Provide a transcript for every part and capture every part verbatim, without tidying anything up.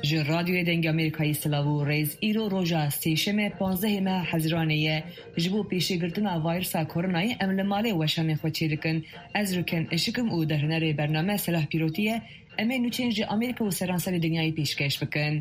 ج رادیو دنگ امریکایی سلاو ریز ایرو روژا سیشم پانزده ماه حزرانیه جبو پیشی گرتن وایرسا کورونای امل مالی وشان خوچی دکن از رکن اشکم او در نره برنامه سلاح پیروتیه اما نوچنج امریکا و سرانسال دنیای پیشکش بکن.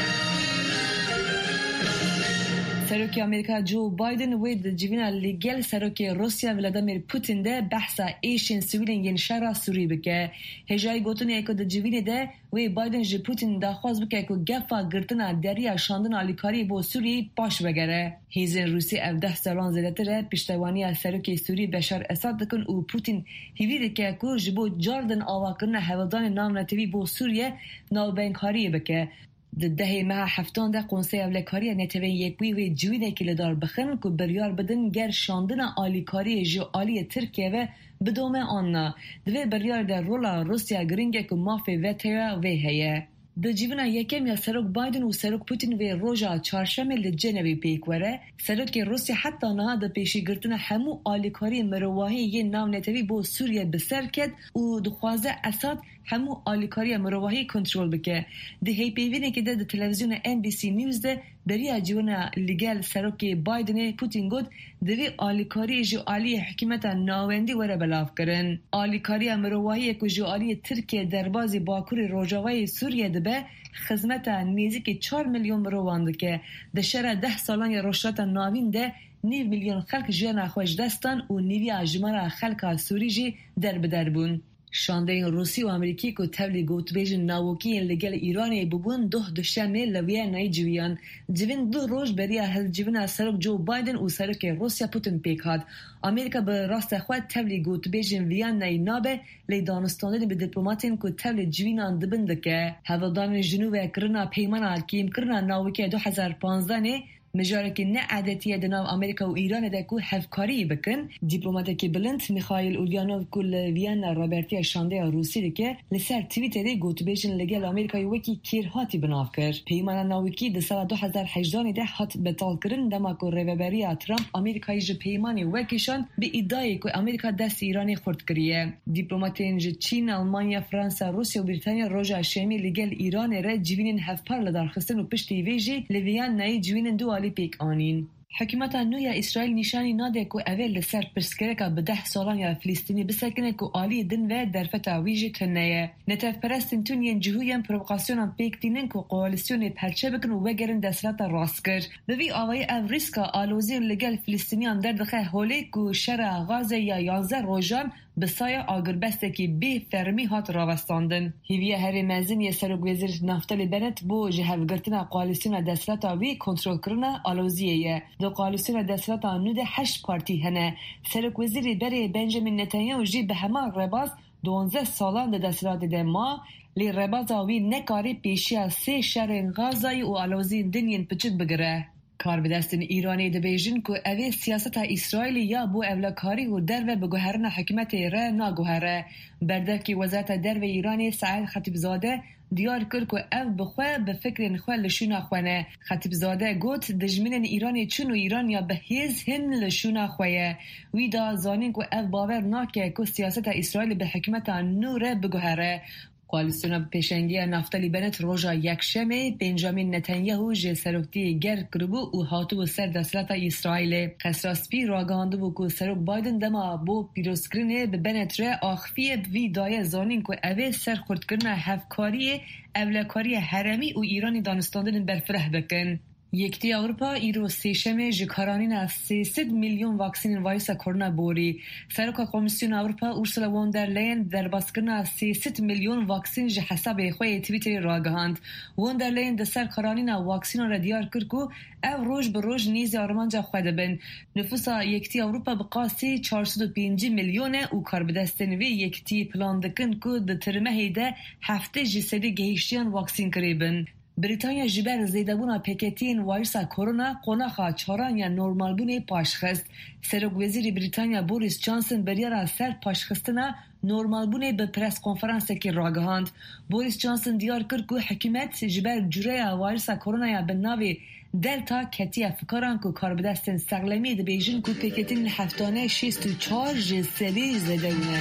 سروکی امریکا جو بایدن و د جوینا لیگل سروکی روسیا ولادیمیر پوتین ده بحثا ایشن سویلین ین شهر سوری بکه هجای گوتنی اکو د جوینه ده و بایدن ج پوتین دا خواست بکه اکو گفا گرتنا دریا شاندن آلیکاری بو سوری باش بگره هیزن روسی اف ده سالان زدتره پشتوانی سروکی سوری بشار اساد دکن و پوتین هیوی دکه اکو جبو جاردن آواکرن هولدان نام نتوی بو سوریه ناو بینکاری بکه د دهه ماه هفتان ده قنصه اولکاری نتوین یکوی و جوینه که لدار بخن که بریار بدن گر شاندن آلیکاری جو آلی ترکیه و بدومه آننا دوی بریار در رولا روسیا گرینگه که مافی و تیرا و هیه د جیونا یکم یا سروک بایدن و سروک پوتین و روژا چهارشنبه لجنوی پیک وره سروک روسیا حتی نه د پیشی گرتن همو آلیکاری مرواهی یه نام نتوی بو سوریه بسر کد و دخوازه اساد همو آلیکاری مرواهی کنترل بکه ده هی پیوینه که ده تلویزیون ام بی سی نیوز ده بریا جونا لیگل سروک بایدن پوتین گود دوی آلیکاری جو آلی حکومت ناوندی وره بلاف کرن آلیکاری مرواهی که جو آلی ترکیه دربازی باکور روجاوی سوریه ده به خدمت نزدیک چهار میلیون مرواند که ده شهر ده سالان روشات ناوین ده نیو میلیون خلق جیان خوش دستان و نیوی اجماع خلق سوری جی در بدر بون شانده روسی و امریکی که تولی گوتبیجن ناوکی لگل ایرانی ببون ده دوشنبه لویه نای جویان جوین دو روز برای هز جوین سرک جو بایدن و سرک روسیا پوتین پیک هاد امریکا به راست خود تولی گوتبیجن ویان نای نابه لی دانستانده به دیپلماتین که تولی جوینان دبنده که هفدان جنوب کرنا پیمان کیم کرنا ناوکی دو هزار و پانزده نه مجاره که نه عادتیه دناو امریکا و ایران ده که هفکاری بکن دیپلماتی که بلند میخائیل اولیانوف کل ویانا رابرتی شانده روسی ده که لسر تویتری گوتبیجن لگل امریکای وکی کیرهاتی بناف کرد پیمان ناوکی ده سال دو هزار و هجده ده هات بطال کرن دما که ریوبری ترامپ امریکای جو پیمانی وکیشان به ادعای که امریکا دست ایرانی خورد کریه دیپلماتین جو چین آلمانیا فرانسه روسیه و بریتانیا روژا شمی لگل ایران را جوینن هفپر لدار خستن و پشتی ویجی لویان نای جوینن دو پیک آنین حکومت نویا اسرائیل نشانی ناده که اول لسر پرسکره که به ده سالان یا فلسطینی بسکنه که آلی دن و در فتاویج کنه نتف پرستین تونین جهویم پروکاسیونان پیک دینن که قوالیسیون پرچه بکن و وگرن دستلات راست کرد به وی آوای او ریسکا آلوزی لگل فلسطینیان در دخه هولی که شرع غازه یا یانزه روژان بسای آگربسته که بی فرمی هات راوستاندن هیویه هر مزین یه سروک وزیر نفتالی بنت بو جهوگرتن قوالیسیون دستلات وی کنترل کرنه آلوزیه دو قوالیسیون دستلات نوده هشت پارتی هنه سروک وزیری بری بنجامین نتانیاهو جی به همان رباز دوانزه سالان ده دستلات ده ما لی رباز آوی نکاری پیشی سه شهر غازای و آلوزی دنین پچک بگره کار به دستن ایرانی ده بیجن که اوی سیاست اسرائیلی یا بو اولکاری و درو بگوهرن حکومت را ناگوهره بردک که وزارت درو ایرانی سعید خطیبزاده دیار کرد که او بخواه به فکر خواه لشونا خوانه خطیبزاده گوت دجمین ایرانی چون و ایران یا به هیز هن لشونا خواه وی دا زانین که او باور ناکه که سیاست اسرائیل به حکومت نوره بگوهره قوالیسیون پیشنگی نفتالی بنت روژا یکشنبه بنجامین نتانیاهو جه سروکتی گر کربو و هاتو سر دستلات اسرائیل قصراسپی راگاندو و که سروک بایدن دما بو پیروسکرینه به بنت ره آخفیه وی دایه زانین که اوه سر خورد کرنه هفکاری اولکاری حرمی و ایرانی دانستاندن برفره بکن یکتی اروپا ایرو سیشم جکارانین از سیصد میلیون واکسین وایرس کرونا بوری سرکا کمیسیون اروپا اورسولا وون در لین در باسکرنا از سیصد میلیون واکسین ج حساب خوی توییتر راگهاند وون در لین د سر کارانین واکسین را دیار کرد کو او روز به روز نیز آرمانجا خود بن نفوس یکتی اروپا بقاسی چهارصد و پنج میلیون او کار بدستنوی یکتی پلان دکن کو د ترمه ده هفته جسدی گهشتیان واکسین کریبن بریتانیا جبر زیدبونا پیکتین وایرس کرونا قناخا چاران یا نورمال بونه پاشخست سروک وزیر بریتانیا بوریس جانسن بریارا سر پاشخستنا نورمال بونه به پرس کنفرانس که راگهاند بوریس جانسن دیار کرد که حکومت جبر جوره وایرس کرونا یا به ناوی دلتا کتی افکاران که کار بدستن سقلمی ده بیجن که پیکتین هفتانه شیست و چار جسدی زیدبونه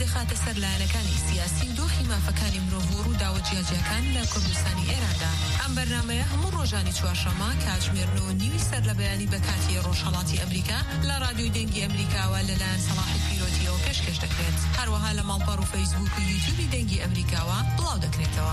خاتە سەر لایەنەکانی سیاسی و دۆخی مافەکانی مرۆڤ و داوەجیاجیەکان لە کوردستانی ئێراندا. ئەم بەرنامەیە هەموو ڕۆژانی چوارشەممە کاتژمێرنەوە نیوی سەر لە بەیانی بە کاتی ڕۆژهەڵاتی ئەمریکا لە رادیۆی دەنگی ئەمریکاوە لەلایەن سەلاحی پیرۆتیەوە پێشکەش دەکرێت. هەروەها لە ماڵپەڕ و فەیسبوک و یوتیوبی دەنگی ئەمریکاوە بڵاو دەکرێتەوە.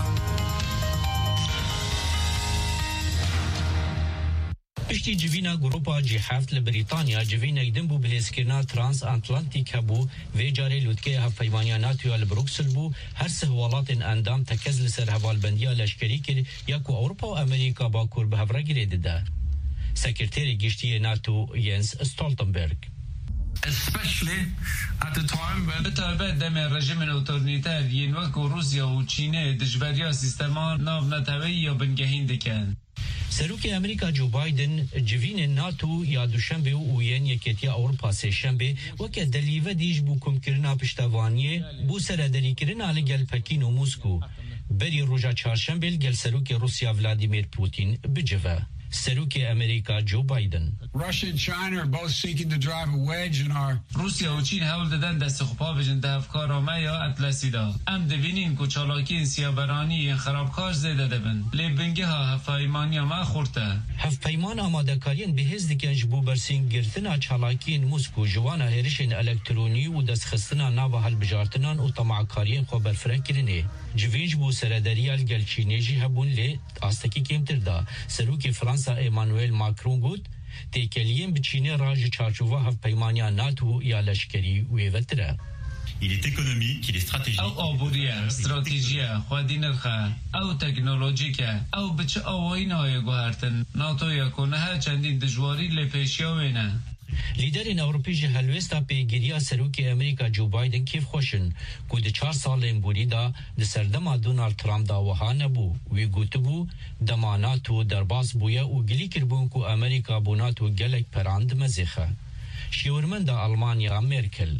پشتی جوینا گروپا جی هفت لبریتانیا جوینا ایدن بو بهیسکرنا ترانس انتلانتیک هبو و جاری لوتکه هفپیمانیا ناتویا لبروکسل بو هر سه ولات اندام تکز لسر هوالبندیا لشکری کر یاکو اوروپا و امریکا با کور به هفره گریده ده. سکرتری گشتی ناتو ینس استولتنبرگ especially at the time when بتابع دم رژیم اوتورنیتر ینوک و روسیا و چین دجبریا سیستمان ناو نتوی یا بنگهین دکن. سروک امریکا جو بایدن جوین ناتو یا دوشنبه و اوین یکیتی اوروپا سهشنبه وکه دلیوه دیش بو کمکرنا پشتوانیه بو سردری کرنا لگل پکین و موسکو بری روژا چهارشنبه لگل سروک روسیا ولادیمیر پوتین بجوه. سروک امریکا جو بایدن Russia and China are both seeking to drive a wedge in our روسیا و چین هول دادن دست خوبا بجن دفکار ما یا اطلسی دا ام دوینین کو چالاکی سیابرانی خرابکار زیده دبن لی بنگه ها هفایمانی ما خورده هفپیمان آماده کارین به هز دکنج بو برسین گرتنا چالاکین موسکو جوانا هرشن الکترونی و دست خستنا ناو هل بجارتنان و طمعکارین خو برفرک کرنه جوینج بو سردریال گل چینیجی هبون لی آستکی کمتر دا سروک فرانسا ایمانوئل ماکرون گود تیکلیم بچینه راج چارچوبه هفپیمانیا ناتو یا لشکری ویوتره. Il est économique, il est stratégique. او آبوریه، استراتیجیه، خوادین الخه، او تکنولوژیکه، او بچه آوائینای گوهرتن ناتو یا کنه ها چندین دجواری لپیشیاوینه. لیدرین اوروپی هلوستا پیگیریا سروک امریکا جو بایدن کیف خوشن که ده چار سالین بوری دا ده سردما دونالد ترامپ دا وها نبو وی گوتو بو دما ناتو درباز بویا و گلی کربون که امریکا بو ناتو گلک پراند مزیخه. شیورمند آلمانیا مرکل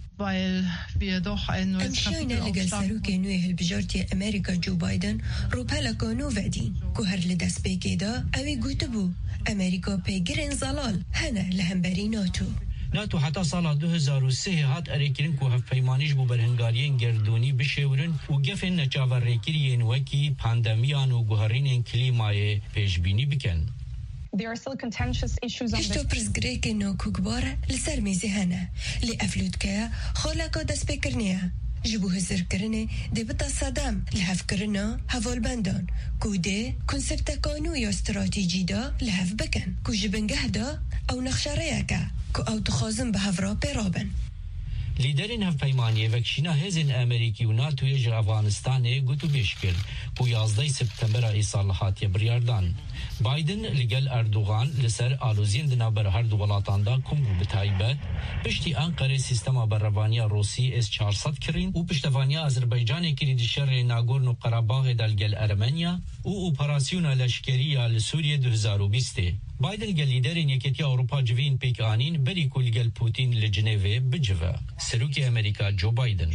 امشاینا لگل سروک نوی هلبجارتی امریکا جو بایدن رو پلکا نو ودین که هر لدست پیگی دا اوی گوتو بو امریکا پیگرین زلال هنه لهمبری ناتو ناتو حتی سال دو هزار و سه هات اریکرین که هفپیمانیش بو برهنگاریین گردونی بشورن و گفن نچاور ریکرین وکی پاندمیان و گوهرین کلیمای پیشبینی بکن. There are still contentious issues on هشتو پرزگریک نو کوکباره لسر میزی هنه لی افلود که خالاکا دست بکرنیه جبو هزر کرنه دی بتا صدام لحف کرنا هوال بندان کو دی کنسپت کانو یا استراتیجی دا لحف بکن کو جبنگه دا او نخشاره که کو او تخازم به هفرا پیرابن. لیدرین هفپیمانی وکشینا هزین امریکی و ناتوی جر افغانستانه گوتو بیش کرد که یازده سپتامبر ای سال هاتی بریاردان. بایدن لگل اردوغان لسر آلوزین دنا بر هر دو ولاتان دا کنگو بتایبت پشتی انقره سیستما برروانیا روسی اس چهارصد کرین و پشتوانیا آذربایجان کرید شر ناگورن و قراباغ دلگل ارمنیا و اپراسیون لشکریه لسوریه دو هزار و بیست. بایدن گل لیدرین یکیتی اروپا جوین پیک آنین بری کل گل پوتین لجنوه بجوه. سروک امریکا جو بایدن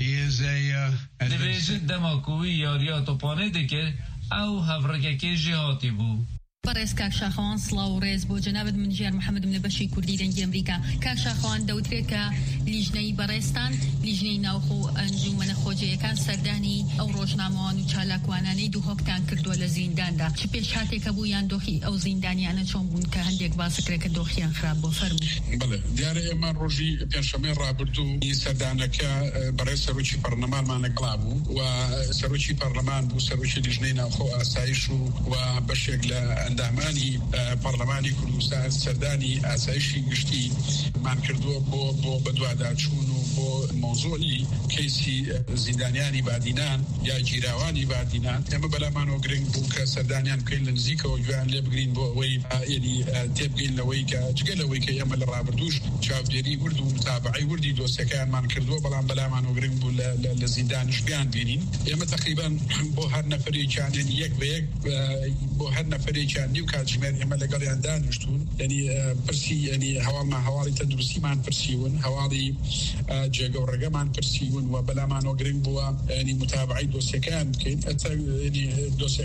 دویجن دماکوی یاریا توپانه دکر او هفرکه جهاتی بو. برئيس كاك شاخوان صلاو رئيس بو جناب المنجر محمد بن بشي كردي دنجي امريكا كاك شاخوان دوتريكا لجني برئيستان لجني ناوخو انجومن خوجي كان سرداني او روجناموان و چالاكواناني دو هوكتان كردو لزيندان دا چه پیش هاته كبو يان دوخي او زينداني انا چون بون که هنديك باسكره که دوخيان خراب بو فرمو بله دیاره امان روژی پینشمه رابردو سردانکا برئيس سروچی پارلمان ما نقلابو و سروچی پارلمان بو سروچی لجني ناوخو آسایشو و بشکل اندامانی پارلمانی کردستان سردانی آسایشی گشتی من کردو بو بو بدوادا چونو بو موضوعی کیسی زندانیانی بادینان یا جیراوانی بادینان اما بلا منو گرینگ بو که سردانیان کین لنزیک و جوان لب گرین بو وی یعنی تیب گین لوی که جگل لوی که اما لرابردوش چاودێری ورد و متابعی وردی دۆستەکان مان کردو بەڵام بەلامان وگرنگ بوو لە زیندانش بیان بینین ئێمە تقریبا بۆ هەر نەفرێکیان یەک بە یەک بۆ هەر نەفرێکیان نیو کاتژمێر ئێمە لەگەڵیان دانیشتون ینی پرسی ینی هەواڵمان هەواڵی تەندروستیمان پرسیون هەواڵی جێگەوڕێگەمان پرسیون و بەلامان وگرنگ بووە ینی متابعی دۆستەکان بکەین ئەتا ینی دۆستە